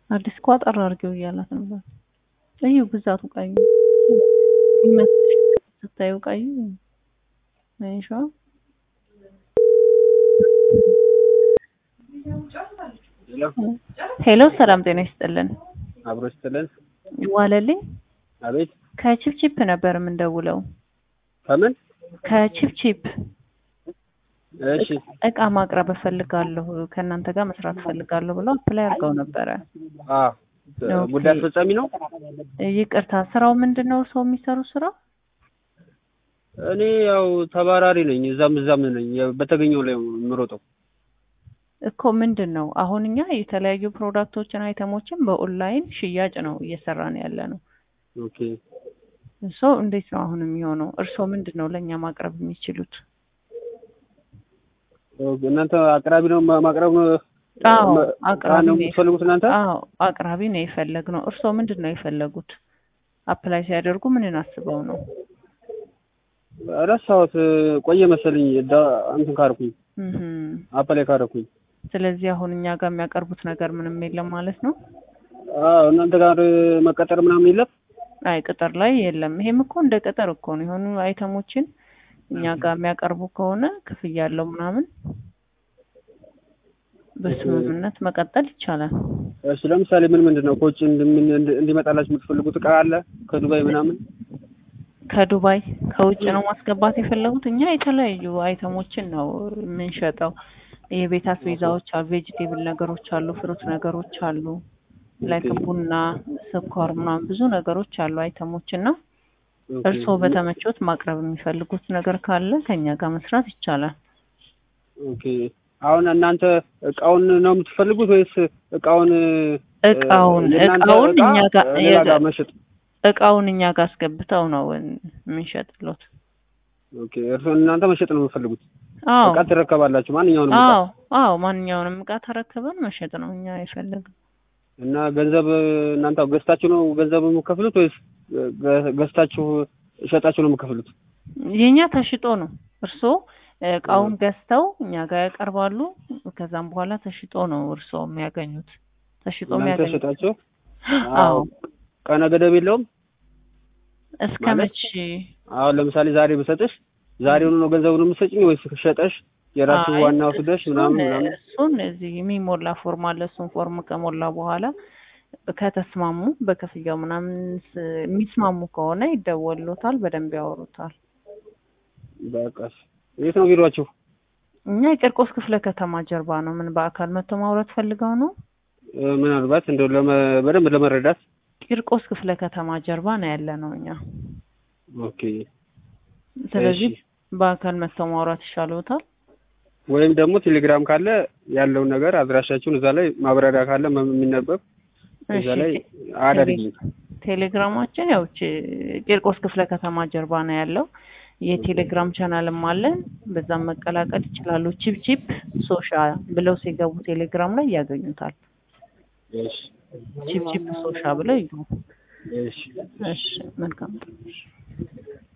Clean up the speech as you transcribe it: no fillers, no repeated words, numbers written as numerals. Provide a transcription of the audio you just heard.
አዲስ ቋጠር አድርገው እያላት ነበር። እዩ ግዛቱ ቀዩ የሚመስልሽ ስታዩ ቀዩ አይሻ ሄሎ ሰላም ጤና ይስጥልን። አብሮ ይስጥልን። ዋለልኝ አቤት። ከቺፕቺፕ ነበር የምንደውለው። ከምን? ከቺፕቺፕ እሺ። እቃ ማቅረብ እፈልጋለሁ ከእናንተ ጋር መስራት እፈልጋለሁ ብለው አፕላይ አድርገው ነበረ። ጉዳይ አስፈጻሚ ነው። ይቅርታ ስራው ምንድነው? ሰው የሚሰሩ ስራ? እኔ ያው ተባራሪ ነኝ፣ እዛም ነኝ። በተገኘው ላይ የምሮጠው እኮ ምንድነው? አሁን እኛ የተለያዩ ፕሮዳክቶችን አይተሞችን በኦንላይን ሽያጭ ነው እየሰራን ያለ ነው። ኦኬ። እንዴት ነው አሁን የሚሆነው? እርስዎ ምንድነው ለኛ ማቅረብ የሚችሉት? እናንተ አቅራቢ ነው ማቅረብ ነው? አዎ አቅራቢ ነው የምትፈልጉት እናንተ? አዎ አቅራቢ ነው የፈለግነው። እርስዎ ምንድነው የፈለጉት? አፕላይ ሲያደርጉ ምንን አስበው ነው? ረሳሁት፣ ቆየ መሰለኝ እንትን ካርኩኝ አፕላይ ካረኩኝ። ስለዚህ አሁን እኛ ጋር የሚያቀርቡት ነገር ምንም የለም ማለት ነው? እናንተ ጋር መቀጠር ምናምን የለም? አይ ቅጥር ላይ የለም። ይሄም እኮ እንደ ቅጥር እኮ ነው። የሆኑ አይተሞችን እኛ ጋር የሚያቀርቡ ከሆነ ክፍያ ያለው ምናምን በስምምነት መቀጠል ይቻላል። እሺ ለምሳሌ ምንድነው ኮች እንዲመጣላችሁ የምትፈልጉት እቃ አለ ከዱባይ ምናምን? ከዱባይ ከውጭ ነው ማስገባት የፈለጉት? እኛ የተለያዩ አይተሞችን ነው የምንሸጠው። የቤት አስቤዛዎች አሉ፣ ቬጂቴብል ነገሮች አሉ፣ ፍሩት ነገሮች አሉ፣ ላይክ ቡና፣ ስኳር ምናምን ብዙ ነገሮች አሉ አይተሞችና እርስዎ በተመቾት ማቅረብ የሚፈልጉት ነገር ካለ ከኛ ጋር መስራት ይቻላል። ኦኬ። አሁን እናንተ እቃውን ነው የምትፈልጉት ወይስ እቃውን እኛ ጋር መሸጥ? እቃውን እኛ ጋር አስገብተው ነው የምንሸጥሎት። ኦኬ። እርስዎ እናንተ መሸጥ ነው የምትፈልጉት? አዎ። እቃ ትረከባላችሁ? ማንኛውንም እቃ? አዎ ማንኛውንም እቃ ተረከበን መሸጥ ነው እኛ የፈለግነው። እና ገንዘብ እናንተ ገዝታችሁ ነው ገንዘብ የምትከፍሉት ወይስ ገዝታችሁ ሸጣችሁ ነው የምትከፍሉት? የኛ ተሽጦ ነው። እርስዎ እቃውን ገዝተው እኛ ጋር ያቀርባሉ። ከዛም በኋላ ተሽጦ ነው እርስዎ የሚያገኙት። ተሽጦ የሚያገኙት ተሽጣችሁ? አዎ። ቀነ ገደብ የለውም? እስከመቼ? አሁን ለምሳሌ ዛሬ ብሰጥሽ ዛሬውኑ ነው ገንዘቡን የምትሰጪኝ ወይስ ሸጠሽ የራሱ ዋናው ወስደሽ ምናምን? እሱን እዚህ የሚሞላ ፎርም አለ። እሱን ፎርም ከሞላ በኋላ ከተስማሙ በክፍያው ምናምን የሚስማሙ ከሆነ ይደወልሎታል፣ በደንብ ያወሩታል። በቃ የት ነው ቢሮአችሁ? እኛ የቂርቆስ ክፍለ ከተማ ጀርባ ነው። ምን በአካል መጥቶ ማውራት ፈልገው ነው? ምናልባት እንደው በደንብ ለመረዳት ቂርቆስ ክፍለ ከተማ ጀርባ ነው ያለ ነው እኛ። ኦኬ። ስለዚህ በአካል መጥቶ ማውራት ይሻሎታል። ወይም ደግሞ ቴሌግራም ካለ ያለውን ነገር አድራሻችሁን እዛ ላይ ማብራሪያ ካለ የሚነበብ እዛ ላይ አዳርግልኝ። ቴሌግራማችን ያው ቂርቆስ ክፍለ ከተማ ጀርባ ነው ያለው። የቴሌግራም ቻናልም አለን፣ በዛም መቀላቀል ይችላሉ። ቺፕቺፕ ሶሻል ብለው ሲገቡ ቴሌግራም ላይ ያገኙታል። እሺ ቺፕቺፕ ሶሻል ብለው ይገቡ። እሺ መልካም